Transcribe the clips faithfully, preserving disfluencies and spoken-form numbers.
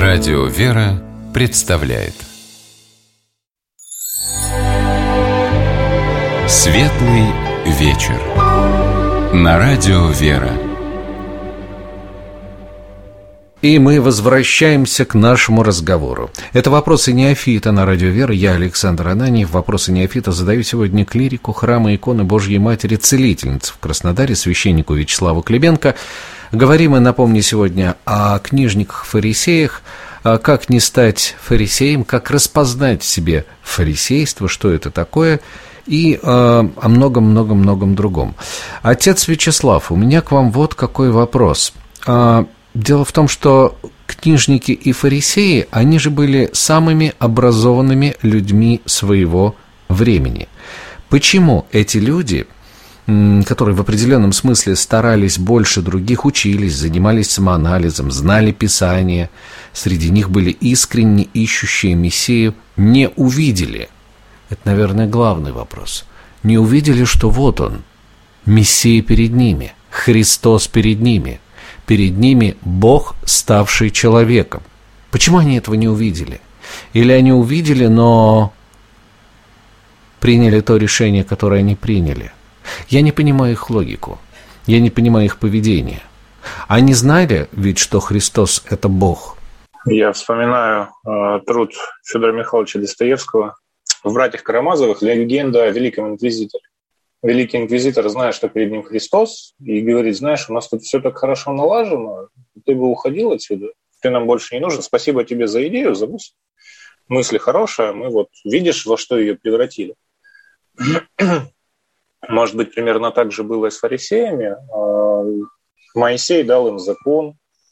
Радио «Вера» представляет Светлый вечер на Радио «Вера». И мы возвращаемся к нашему разговору. Это «Вопросы неофита» на Радио «Вера». Я, Александр Ананьев. «Вопросы неофита» задаю сегодня клирику храма иконы Божьей Матери Целительницы в Краснодаре, священнику Вячеславу Клебенко. Говорим мы, напомню, сегодня о книжниках-фарисеях, как не стать фарисеем, как распознать в себе фарисейство, что это такое, и о многом-многом-многом другом. Отец Вячеслав, у меня к вам вот какой вопрос. Дело в том, что книжники и фарисеи, они же были самыми образованными людьми своего времени. Почему эти люди, которые в определенном смысле старались больше других, учились, занимались самоанализом, знали Писание, среди них были искренне ищущие Мессию, не увидели? Это, наверное, главный вопрос. Не увидели, что вот он, Мессия перед ними, Христос перед ними, перед ними Бог, ставший человеком. Почему они этого не увидели? Или они увидели, но приняли то решение, которое они приняли? Я не понимаю их логику, я не понимаю их поведение. Они знали ведь, что Христос – это Бог. Я вспоминаю э, труд Федора Михайловича Достоевского в «Братьях Карамазовых», легенда о Великом Инквизиторе. Великий инквизитор, зная, что перед ним Христос, и говорит: знаешь, у нас тут все так хорошо налажено, ты бы уходил отсюда, ты нам больше не нужен, спасибо тебе за идею, за мысль. Мысли хорошая, мы вот, видишь, во что ее превратили. Может быть, примерно так же было и с фарисеями. Моисей дал им закон,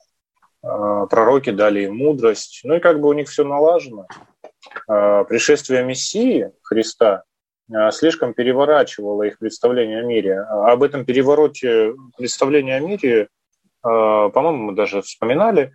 пророки дали им мудрость, ну и как бы у них все налажено. Пришествие Мессии, Христа, слишком переворачивало их представление о мире. Об этом перевороте представления о мире, по-моему, мы даже вспоминали.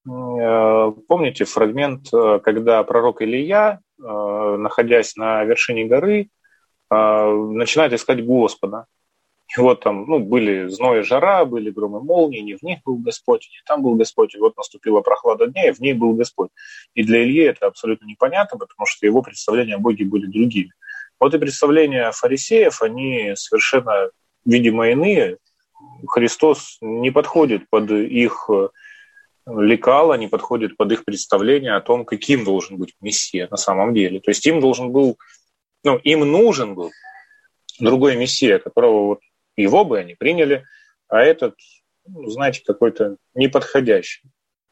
Помните фрагмент, когда пророк Илия, находясь на вершине горы, начинает искать Господа. И вот там ну, были зной и жара, были громы и молнии, не в них был Господь, не там был Господь. И вот наступила прохлада дня, и в ней был Господь. И для Ильи это абсолютно непонятно, потому что его представления о Боге были другими. Вот и представления фарисеев, они совершенно, видимо, иные. Христос не подходит под их лекала, не подходит под их представление о том, каким должен быть Мессия на самом деле. То есть им должен был, ну, им нужен был другой Мессия, которого вот его бы они приняли, а этот, ну, знаете, какой-то неподходящий,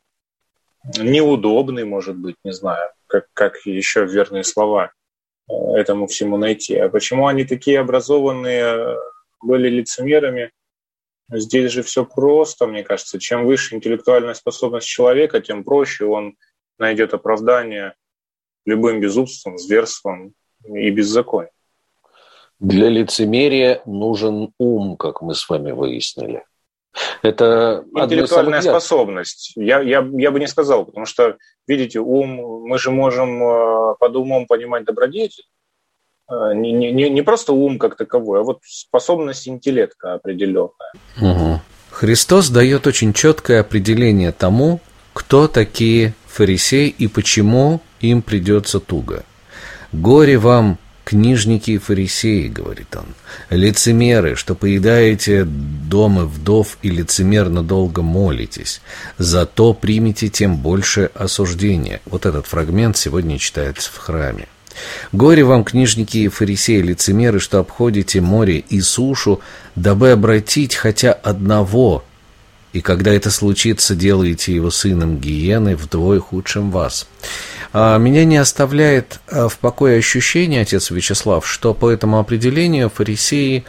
неудобный, может быть, не знаю, как, как еще верные слова этому всему найти. А почему они такие образованные были лицемерами? Здесь же все просто, мне кажется. Чем выше интеллектуальная способность человека, тем проще он найдет оправдание любым безумством, зверством и беззаконием. Для лицемерия нужен ум, как мы с вами выяснили. Это интеллектуальная способность. Я, я, я бы не сказал, потому что, видите, ум, мы же можем под умом понимать добродетель. Не, не, не просто ум как таковой, а вот способность интеллекта определенная. Угу. Христос дает очень четкое определение тому, кто такие фарисеи и почему им придется туго. «Горе вам, книжники и фарисеи, — говорит он, — лицемеры, что поедаете дома вдов и лицемерно долго молитесь, зато примите тем больше осуждения». Вот этот фрагмент сегодня читается в храме. «Горе вам, книжники и фарисеи, лицемеры, что обходите море и сушу, дабы обратить хотя одного, и когда это случится, делаете его сыном гиены, вдвое худшим вас». Меня не оставляет в покое ощущение, отец Вячеслав, что по этому определению фарисеи,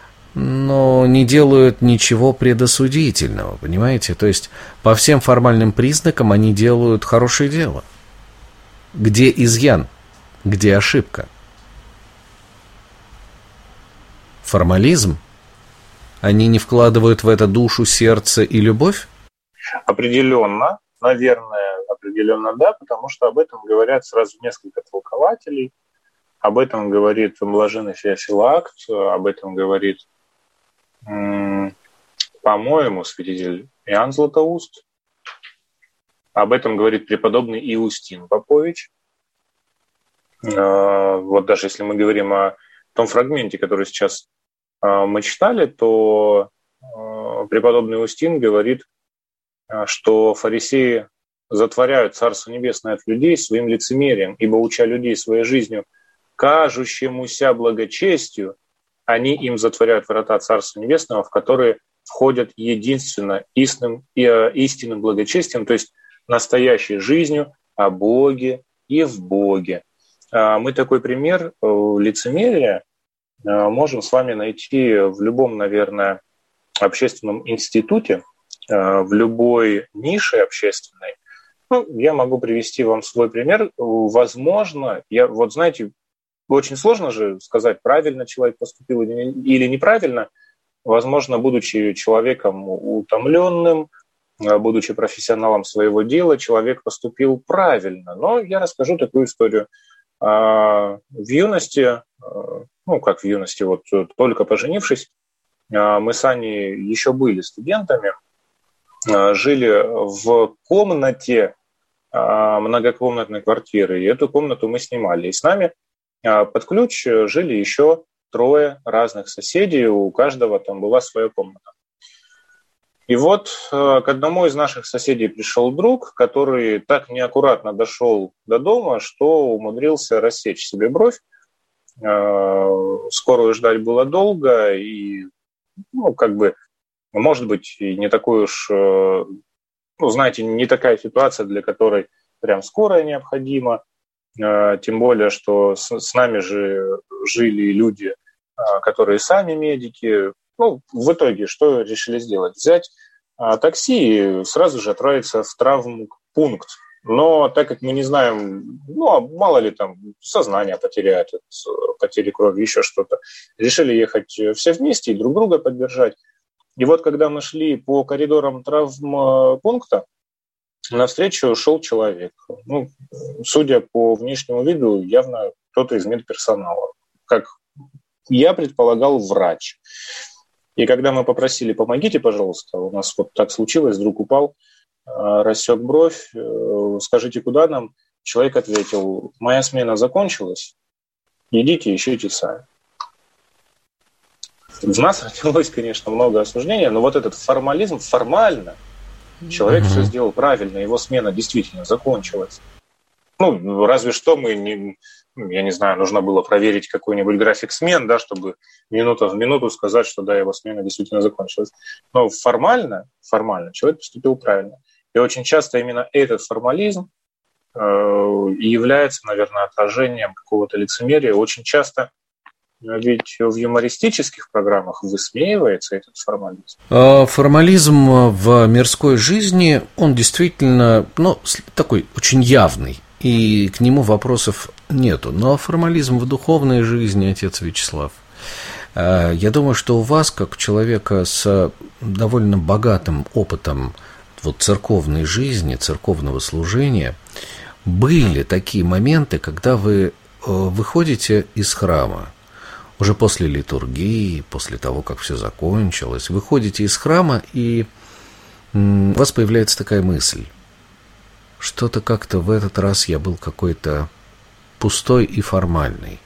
ну, не делают ничего предосудительного, понимаете? То есть по всем формальным признакам они делают хорошее дело. Где изъян? Где ошибка? Формализм? Они не вкладывают в это душу, сердце и любовь? Определенно, наверное, определенно да, потому что об этом говорят сразу несколько толкователей. Об этом говорит блаженный Феофилакт, об этом говорит, по-моему, святитель Иоанн Златоуст. Об этом говорит преподобный Иустин Попович. Вот даже если мы говорим о том фрагменте, который сейчас мы читали, то преподобный Иустин говорит, что фарисеи затворяют Царство Небесное от людей своим лицемерием, ибо, уча людей своей жизнью, кажущемуся благочестию, они им затворяют врата Царства Небесного, в которые входят единственно истинным, истинным благочестием, то есть настоящей жизнью о Боге и в Боге. Мы такой пример лицемерия можем с вами найти в любом, наверное, общественном институте, в любой нише общественной. Ну, я могу привести вам свой пример. Возможно, я, вот знаете, очень сложно же сказать, правильно человек поступил или неправильно. Возможно, будучи человеком утомленным, будучи профессионалом своего дела, человек поступил правильно. Но я расскажу такую историю. В юности, ну как в юности, вот только поженившись, мы с Аней еще были студентами, жили в комнате многокомнатной квартиры, и эту комнату мы снимали. И с нами под ключ жили еще трое разных соседей, у каждого там была своя комната. И вот к одному из наших соседей пришел друг, который так неаккуратно дошел до дома, что умудрился рассечь себе бровь. Скорую ждать было долго, и, ну, как бы, может быть, и не такой уж, ну, знаете, не такая ситуация, для которой прям скорая необходима. Тем более, что с, с нами же жили люди, которые сами медики. Ну, в итоге, что решили сделать? Взять а, такси и сразу же отправиться в травмпункт. Но так как мы не знаем, ну, мало ли там сознание потеряет, потери крови, еще что-то, решили ехать все вместе и друг друга поддержать. И вот когда мы шли по коридорам травмпункта, навстречу шел человек. Ну, судя по внешнему виду, явно кто-то из медперсонала. Как я предполагал, врач. И когда мы попросили, помогите, пожалуйста, у нас вот так случилось, друг упал, рассек бровь, скажите, куда нам? Человек ответил, моя смена закончилась, идите, ищите сами. В нас родилось, конечно, много осуждения, но вот этот формализм, формально, человек mm-hmm. все сделал правильно, его смена действительно закончилась. Ну, разве что мы не... Я не знаю, нужно было проверить какой-нибудь график смен, да, чтобы минута в минуту сказать, что да, его смена действительно закончилась. Но формально, формально человек поступил правильно. И очень часто именно этот формализм э, и является, наверное, отражением какого-то лицемерия. Очень часто ведь в юмористических программах высмеивается этот формализм. Формализм в мирской жизни, он действительно, ну, такой очень явный. И к нему вопросов нету. Но формализм в духовной жизни, отец Вячеслав, я думаю, что у вас, как человека с довольно богатым опытом вот, церковной жизни, церковного служения, были такие моменты, когда вы выходите из храма, уже после литургии, после того, как все закончилось, выходите из храма, и у вас появляется такая мысль. Что-то как-то в этот раз я был какой-то пустой и формальный.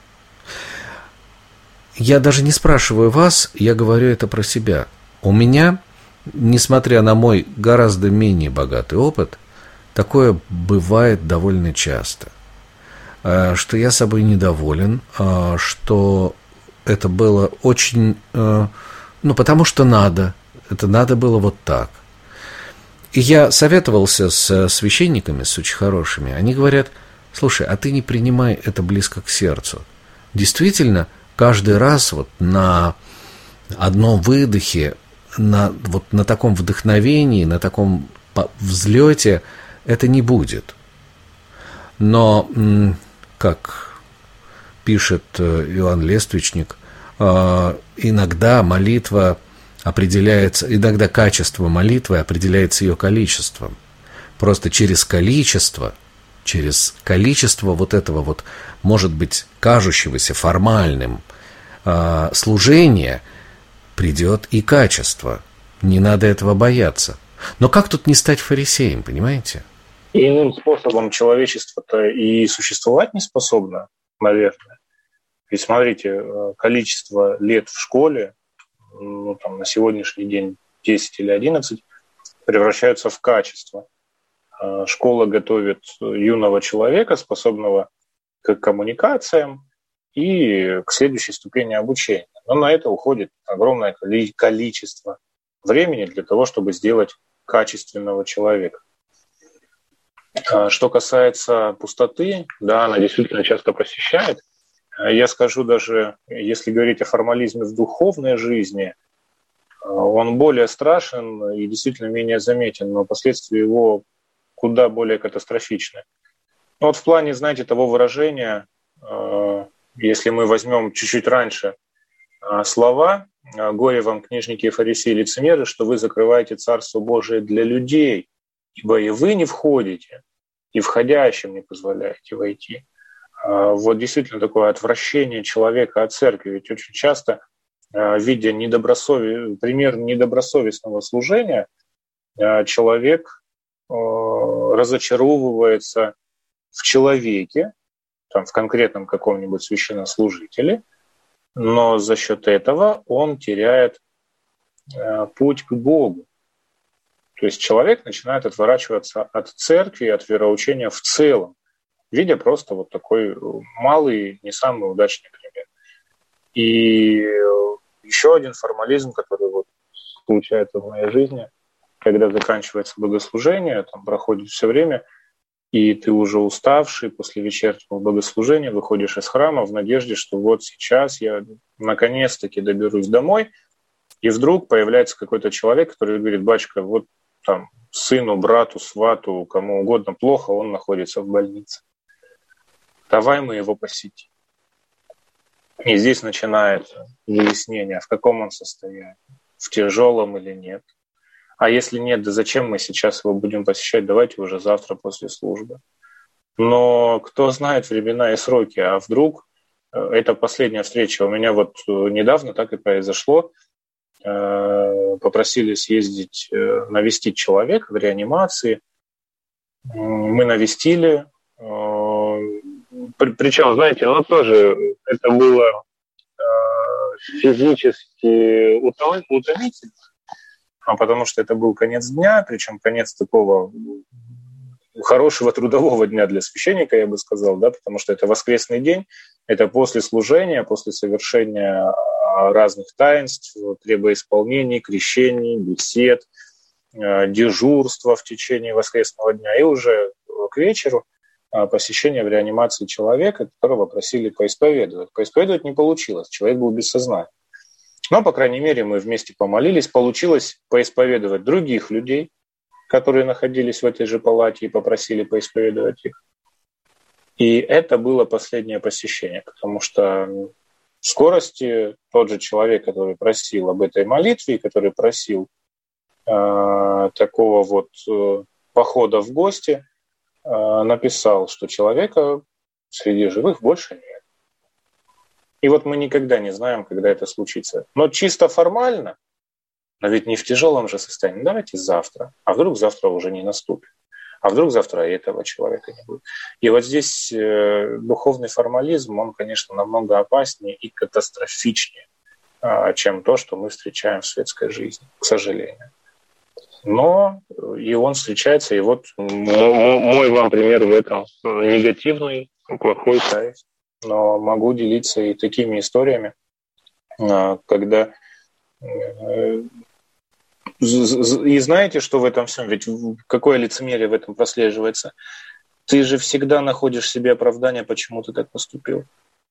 Я даже не спрашиваю вас, я говорю это про себя. У меня, несмотря на мой гораздо менее богатый опыт, такое бывает довольно часто. Что я собой недоволен, что это было очень... Ну, потому что надо. Это надо было вот так. И я советовался с священниками, с очень хорошими. Они говорят, слушай, а ты не принимай это близко к сердцу. Действительно, каждый раз вот на одном выдохе, на, вот на таком вдохновении, на таком взлете это не будет. Но, как пишет Иоанн Лествичник, иногда молитва определяется, иногда качество молитвы определяется ее количеством. Просто через количество, через количество вот этого вот, может быть, кажущегося формальным э, служения придет и качество. Не надо этого бояться. Но как тут не стать фарисеем, понимаете? И иным способом человечество-то и существовать не способно, наверное. Ведь смотрите, количество лет в школе, ну, там, на сегодняшний день десять или одиннадцать, превращаются в качество. Школа готовит юного человека, способного к коммуникациям и к следующей ступени обучения. Но на это уходит огромное количество времени для того, чтобы сделать качественного человека. Что касается пустоты, да, она действительно часто посещает. Я скажу даже, если говорить о формализме в духовной жизни, он более страшен и действительно менее заметен, но последствия его куда более катастрофичны. Ну, вот в плане, знаете, того выражения, если мы возьмем чуть-чуть раньше слова «Горе вам, книжники и фарисеи, лицемеры, что вы закрываете Царство Божие для людей, ибо и вы не входите, и входящим не позволяете войти». Вот действительно такое отвращение человека от церкви. Ведь очень часто, видя недобросовестный, пример недобросовестного служения, человек разочаровывается в человеке, там, в конкретном каком-нибудь священнослужителе, но за счет этого он теряет путь к Богу. То есть человек начинает отворачиваться от церкви, от вероучения в целом, видя просто вот такой малый, не самый удачный пример. И еще один формализм, который вот случается в моей жизни, когда заканчивается богослужение, там проходит все время, и ты уже уставший после вечернего богослужения выходишь из храма в надежде, что вот сейчас я наконец-таки доберусь домой, и вдруг появляется какой-то человек, который говорит: батюшка, вот там сыну, брату, свату, кому угодно плохо, он находится в больнице. Давай мы его посетим. И здесь начинается выяснение, в каком он состоянии, в тяжелом или нет. А если нет, да зачем мы сейчас его будем посещать? Давайте уже завтра после службы. Но кто знает времена и сроки, а вдруг это последняя встреча. У меня вот недавно так и произошло. Попросили съездить, навестить человека в реанимации. Мы навестили. Причем, знаете, оно тоже, это было физически утомительно, потому что это был конец дня, причем конец такого хорошего трудового дня для священника, я бы сказал, да, потому что это воскресный день, это после служения, после совершения разных таинств, требоисполнений, крещений, бесед, дежурства в течение воскресного дня, и уже к вечеру посещение в реанимации человека, которого просили поисповедовать. Поисповедовать не получилось, человек был без сознания. Но, по крайней мере, мы вместе помолились, получилось поисповедовать других людей, которые находились в этой же палате, и попросили поисповедовать их. И это было последнее посещение, потому что в скорости тот же человек, который просил об этой молитве, который просил э, такого вот э, похода в гости, э, написал, что человека среди живых больше нет. И вот мы никогда не знаем, когда это случится. Но чисто формально, но ведь не в тяжелом же состоянии. Давайте завтра. А вдруг завтра уже не наступит? А вдруг завтра этого человека не будет? И вот здесь э, духовный формализм, он, конечно, намного опаснее и катастрофичнее, э, чем то, что мы встречаем в светской жизни, к сожалению. Но и он встречается, и вот мой вам пример в этом негативный, плохой кайф. Но могу делиться и такими историями, когда... И знаете, что в этом всем? Ведь какое лицемерие в этом прослеживается? Ты же всегда находишь себе оправдание, почему ты так поступил.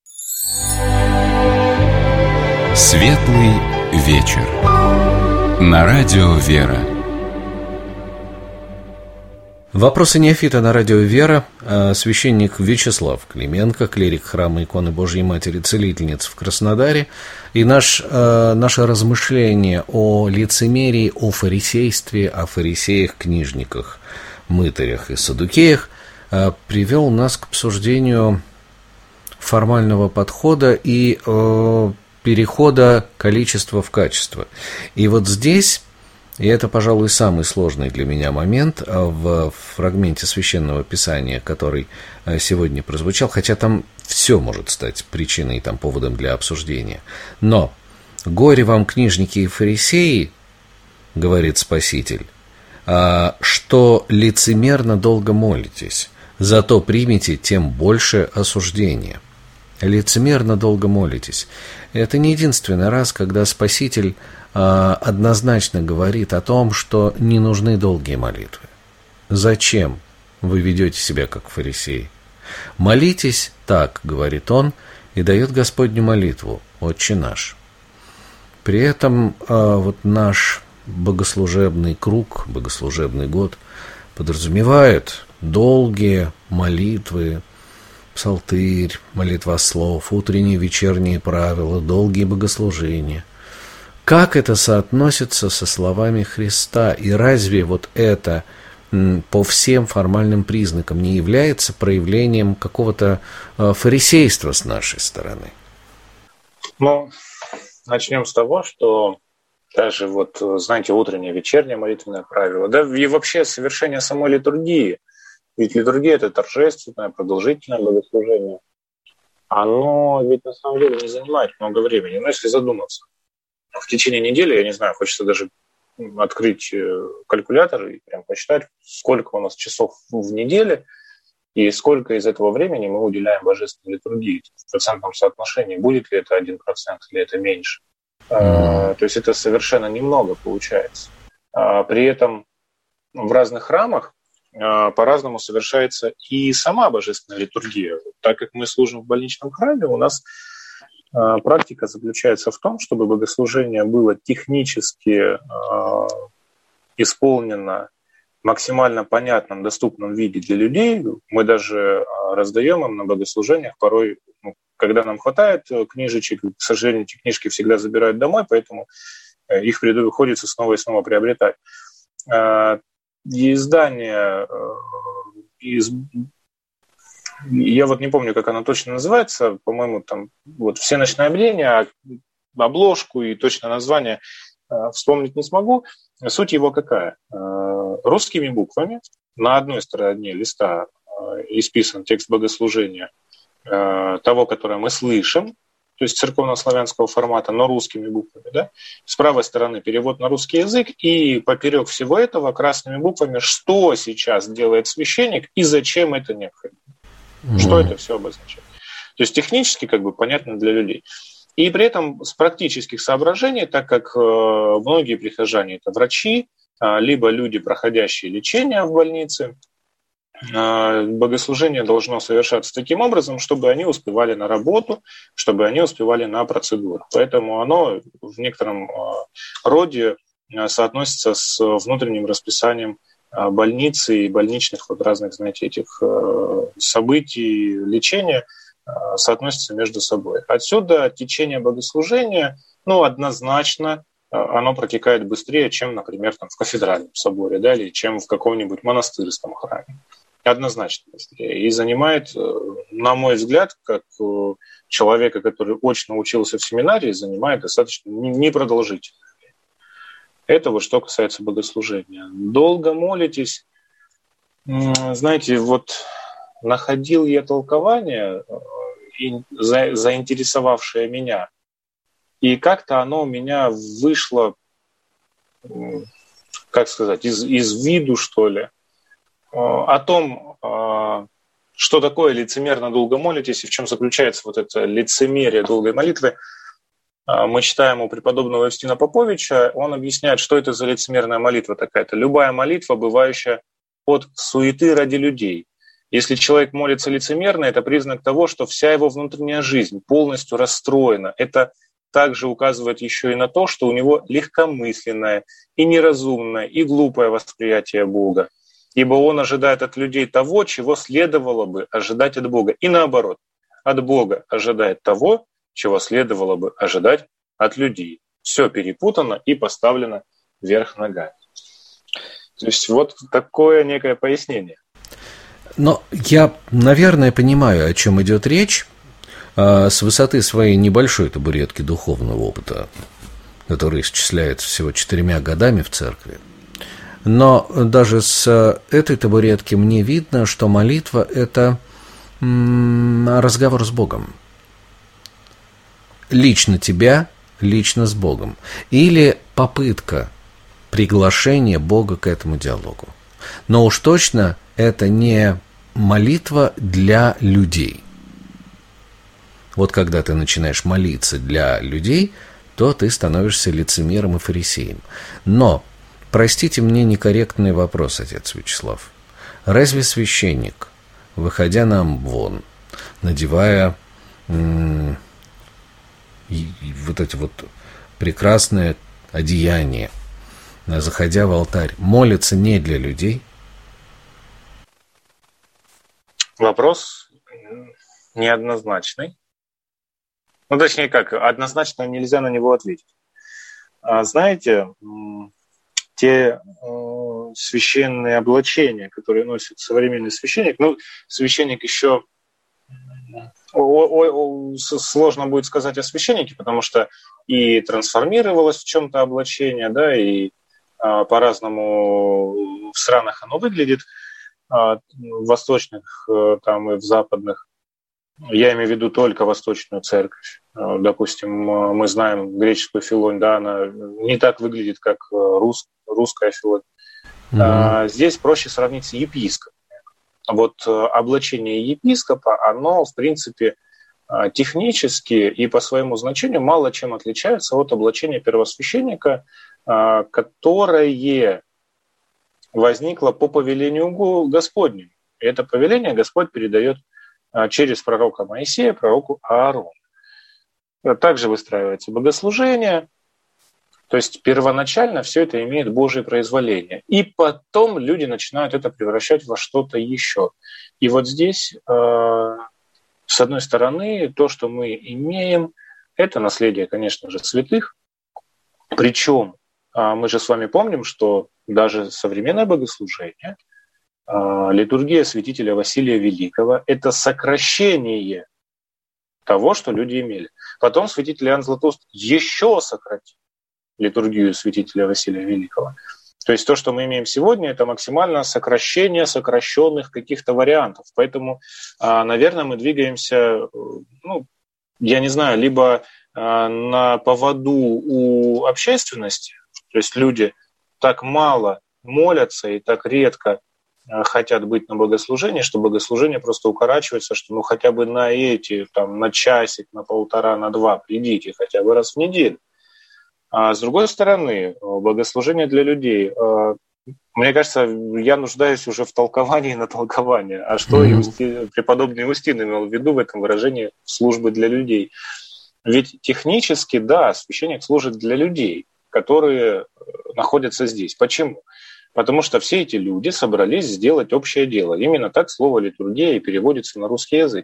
Светлый вечер. На радио «Вера». Вопросы неофита на радио «Вера». Священник Вячеслав Клименко, клирик храма иконы Божьей Матери Целительницы в Краснодаре. И наш, наше размышление о лицемерии, о фарисействе, о фарисеях-книжниках, мытарях и саддукеях привел нас к обсуждению формального подхода и перехода количества в качество. И вот здесь И это, пожалуй, самый сложный для меня момент в фрагменте Священного Писания, который сегодня прозвучал, хотя там все может стать причиной, там, поводом для обсуждения. Но «Горе вам, книжники и фарисеи, — говорит Спаситель, — что лицемерно долго молитесь, зато примите тем больше осуждения». Лицемерно долго молитесь. Это не единственный раз, когда Спаситель однозначно говорит о том, что не нужны долгие молитвы. Зачем вы ведете себя как фарисеи? Молитесь так, говорит он, и дает Господню молитву, Отче наш. При этом вот наш богослужебный круг, богослужебный год подразумевает долгие молитвы, псалтырь, молитвослов, утренние, вечерние правила, долгие богослужения. Как это соотносится со словами Христа? И разве вот это по всем формальным признакам не является проявлением какого-то фарисейства с нашей стороны? Ну, начнем с того, что даже вот, знаете, утреннее, вечернее молитвенное правило, да, и вообще совершение самой литургии, ведь литургия – это торжественное, продолжительное богослужение, оно ведь на самом деле не занимает много времени, но если задуматься. В течение недели, я не знаю, хочется даже открыть калькулятор и прям посчитать, сколько у нас часов в неделе и сколько из этого времени мы уделяем божественной литургии в процентном соотношении. Будет ли это один процент или это меньше? Mm-hmm. То есть это совершенно немного получается. При этом в разных храмах по-разному совершается и сама божественная литургия. Так как мы служим в больничном храме, у нас практика заключается в том, чтобы богослужение было технически э, исполнено в максимально понятном, доступном виде для людей. Мы даже э, раздаем им на богослужениях порой, ну, когда нам хватает книжечек, к сожалению, эти книжки всегда забирают домой, поэтому э, их приходится снова и снова приобретать. Э, издание э, из Я вот не помню, как она точно называется, по-моему, там вот «Всеночное бдение», обложку и точное название э, вспомнить не смогу. Суть его какая? Э, русскими буквами на одной стороне листа э, исписан текст богослужения э, того, которое мы слышим, то есть церковно-славянского формата, но русскими буквами. Да? С правой стороны перевод на русский язык, и поперек всего этого красными буквами, что сейчас делает священник и зачем это необходимо. Что это все обозначает? То есть технически как бы понятно для людей. И при этом с практических соображений, так как э, многие прихожане это врачи, э, либо люди, проходящие лечение в больнице, э, богослужение должно совершаться таким образом, чтобы они успевали на работу, чтобы они успевали на процедуру. Поэтому оно в некотором э, роде э, соотносится с внутренним расписанием больницы и больничных вот разных, знаете, этих э, событий, лечения э, соотносятся между собой. Отсюда течение богослужения, ну, однозначно э, оно протекает быстрее, чем, например, там, в кафедральном соборе, да, или чем в каком-нибудь монастырском храме. Однозначно быстрее. И занимает, э, на мой взгляд, как э, человека, который очно учился в семинарии, занимает достаточно непродолжительно. Это вот что касается богослужения. Долго молитесь. Знаете, вот находил я толкование, заинтересовавшее меня. И как-то оно у меня вышло, как сказать, из, из виду, что ли, о том, что такое лицемерно долго молитесь и в чем заключается вот это лицемерие долгой молитвы. Мы читаем у преподобного Евстина Поповича, он объясняет, что это за лицемерная молитва такая-то. Любая молитва, бывающая от суеты ради людей. Если человек молится лицемерно, это признак того, что вся его внутренняя жизнь полностью расстроена. Это также указывает еще и на то, что у него легкомысленное и неразумное, и глупое восприятие Бога. Ибо он ожидает от людей того, чего следовало бы ожидать от Бога. И наоборот, от Бога ожидает того, чего следовало бы ожидать от людей. Все перепутано и поставлено вверх ногами. То есть вот такое некое пояснение. Но я, наверное, понимаю, о чем идет речь с высоты своей небольшой табуретки духовного опыта. который исчисляется всего четырьмя годами в церкви. Но даже с этой табуретки мне видно, что молитва – это разговор с Богом. Лично тебя, лично с Богом. Или попытка приглашения Бога к этому диалогу. Но уж точно это не молитва для людей. Вот когда ты начинаешь молиться для людей, то ты становишься лицемером и фарисеем. Но, простите мне некорректный вопрос, отец Вячеслав. Разве священник, выходя на амвон, надевая м- вот эти вот прекрасные одеяния, заходя в алтарь, молится не для людей? Вопрос неоднозначный. Ну, точнее как, однозначно нельзя на него ответить. А знаете, те священные облачения, которые носит современный священник, ну, священник еще... Сложно будет сказать о священнике, потому что и трансформировалось в чем-то облачение, да, и а, по-разному в странах оно выглядит, а, в восточных там и в западных. Я имею в виду только восточную церковь. Допустим, мы знаем греческую филонь, да, она не так выглядит, как рус, русская филонь. Mm-hmm. А, здесь проще сравнить с епископом. Вот облачение епископа, оно, в принципе, технически и по своему значению мало чем отличается от облачения первосвященника, которое возникло по повелению Господню. И это повеление Господь передает через пророка Моисея, пророку Аарону. Также выстраивается богослужение. То есть первоначально все это имеет Божие произволение. И потом люди начинают это превращать во что-то еще. И вот здесь, э, с одной стороны, то, что мы имеем, это наследие, конечно же, святых. Причем э, мы же с вами помним, что даже современное богослужение, э, литургия святителя Василия Великого, это сокращение того, что люди имели. Потом святитель Иоанн Златоуст еще сократил литургию святителя Василия Великого. То есть то, что мы имеем сегодня, это максимальное сокращение сокращенных каких-то вариантов. Поэтому, наверное, мы двигаемся, ну, я не знаю, либо на поводу у общественности, то есть люди так мало молятся и так редко хотят быть на богослужении, что богослужение просто укорачивается, что ну хотя бы на эти, там, на часик, на полтора, на два придите хотя бы раз в неделю. А с другой стороны, богослужение для людей. Мне кажется, я нуждаюсь уже в толковании на толкование. А что mm-hmm. Иусти, преподобный Иустин имел в виду в этом выражении службы для людей? Ведь технически, да, священник служит для людей, которые находятся здесь. Почему? Потому что все эти люди собрались сделать общее дело. Именно так слово «литургия» и переводится на русский язык.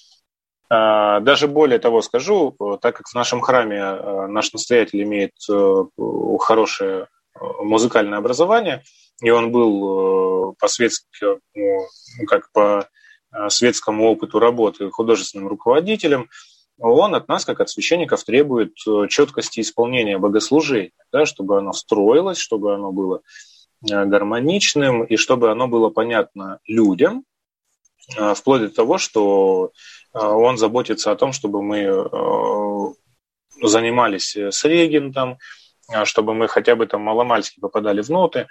Даже более того скажу, так как в нашем храме наш настоятель имеет хорошее музыкальное образование, и он был по светскому, как по светскому опыту работы художественным руководителем, он от нас, как от священников, требует четкости исполнения богослужения, да, чтобы оно строилось, чтобы оно было гармоничным и чтобы оно было понятно людям, вплоть до того, что он заботится о том, чтобы мы занимались с регентом, чтобы мы хотя бы там маломальски попадали в ноты.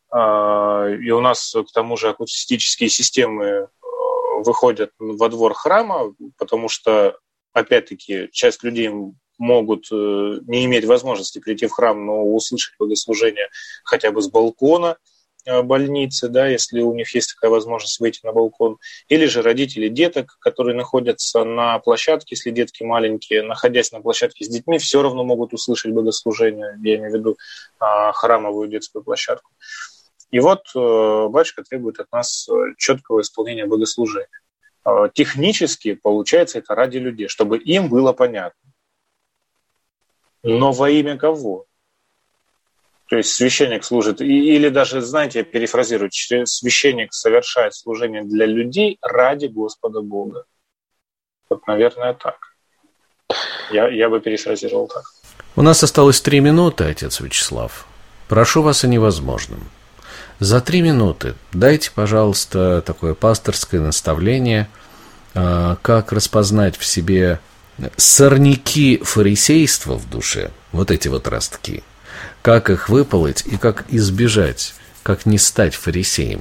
И у нас, к тому же, акустические системы выходят во двор храма, потому что, опять-таки, часть людей могут не иметь возможности прийти в храм, но услышать богослужение хотя бы с балкона больницы, да, если у них есть такая возможность выйти на балкон, или же родители деток, которые находятся на площадке, если детки маленькие, находясь на площадке с детьми, все равно могут услышать богослужение, я имею в виду храмовую детскую площадку. И вот батюшка требует от нас четкого исполнения богослужения. Технически, получается, это ради людей, чтобы им было понятно. Но во имя кого? То есть священник служит, или даже, знаете, я перефразирую, священник совершает служение для людей ради Господа Бога. Вот, наверное, так. Я, я бы перефразировал так. У нас осталось три минуты, отец Вячеслав. Прошу вас о невозможном. За три минуты дайте, пожалуйста, такое пасторское наставление, как распознать в себе сорняки фарисейства в душе, вот эти вот ростки, как их выполоть и как избежать, как не стать фарисеем.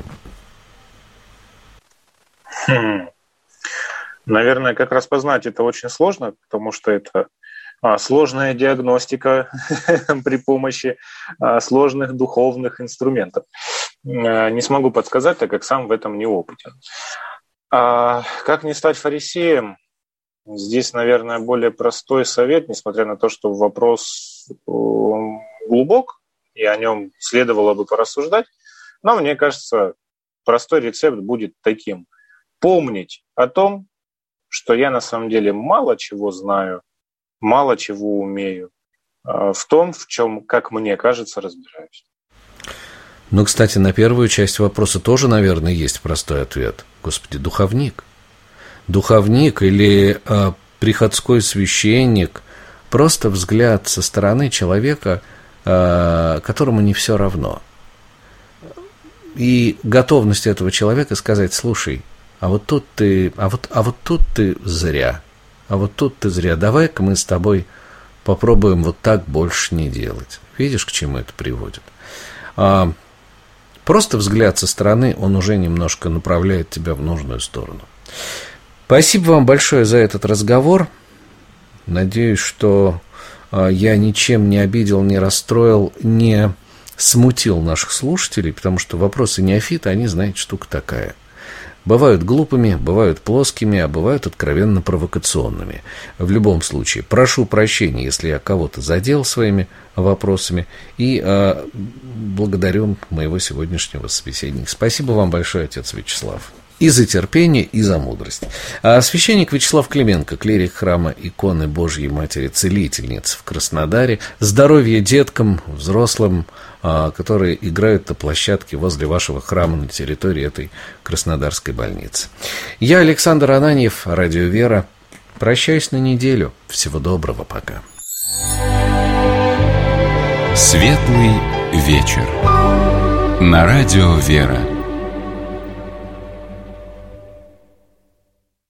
Хм. Наверное, как распознать это очень сложно, потому что это а, сложная диагностика при помощи а, сложных духовных инструментов. А, не смогу подсказать, так как сам в этом не опытен. А как не стать фарисеем? Здесь, наверное, более простой совет, несмотря на то, что вопрос глубок, и о нем следовало бы порассуждать. Но мне кажется, простой рецепт будет таким. Помнить о том, что я на самом деле мало чего знаю, мало чего умею, в том, в чем, как мне кажется, разбираюсь. Ну, кстати, на первую часть вопроса тоже, наверное, есть простой ответ. Господи, духовник. Духовник или э, приходской священник, просто взгляд со стороны человека, э, которому не все равно. И готовность этого человека сказать: слушай, а вот тут ты, а вот, а вот тут ты зря, а вот тут ты зря, давай-ка мы с тобой попробуем вот так больше не делать. Видишь, к чему это приводит? А, просто взгляд со стороны, он уже немножко направляет тебя в нужную сторону. Спасибо вам большое за этот разговор. Надеюсь, что а, я ничем не обидел, не расстроил, не смутил наших слушателей, потому что вопросы неофита, они, знаете, штука такая. Бывают глупыми, бывают плоскими, а бывают откровенно провокационными. В любом случае, прошу прощения, если я кого-то задел своими вопросами, и э, благодарю моего сегодняшнего собеседника. Спасибо вам большое, отец Вячеслав. И за терпение, и за мудрость. А священник Вячеслав Клименко, клирик храма иконы Божьей Матери Целительницы в Краснодаре. Здоровья деткам, взрослым, которые играют на площадке возле вашего храма на территории этой краснодарской больницы. Я, Александр Ананьев, Радио Вера. Прощаюсь на неделю. Всего доброго, пока. Светлый вечер. На Радио Вера.